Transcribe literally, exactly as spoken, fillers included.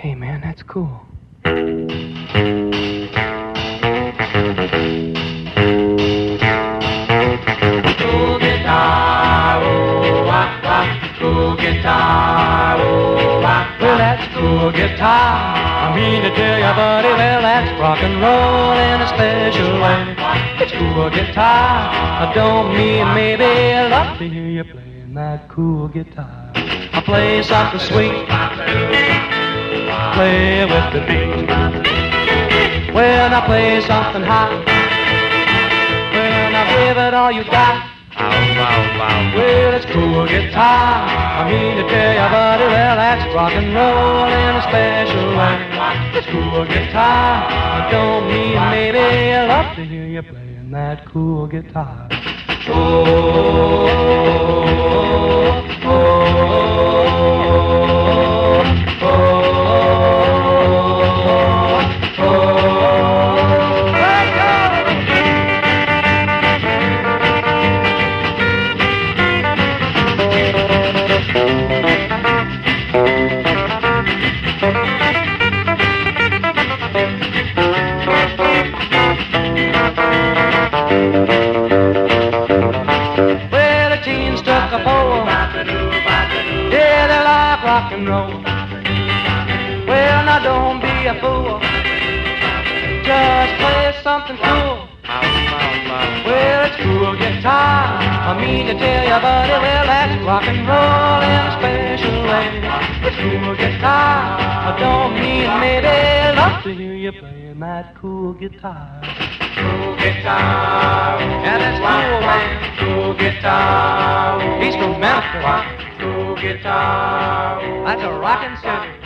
Hey, man, that's cool. Cool guitar, oh, wah, wah. Cool guitar, oh, wah, wah. Well, that's cool guitar. I mean to tell you, buddy, well, that's rock and roll in a special way. It's cool guitar. I don't mean maybe I love to hear you playing that cool guitar. I play something sweet, play with the beat. When I play something hot, when I give it all you got. Well, it's cool guitar. I mean to tell you, buddy, well, that's rock and roll in a special way. It's cool guitar. I don't mean maybe I love to hear you playing that cool guitar. Oh, oh, oh, oh, oh, well, the teen struck a pole. Yeah, they like rock and roll. Well, now don't be a fool. Just play something cool. Well, it's cool guitar. I mean to tell you, buddy, well, that's rock and roll in a special way. It's cool guitar. I don't mean maybe I love to hear you playing that cool guitar. cool guitar, Yeah, that's cool, man. cool guitar, He's from Memphis. cool guitar. That's a rockin' city.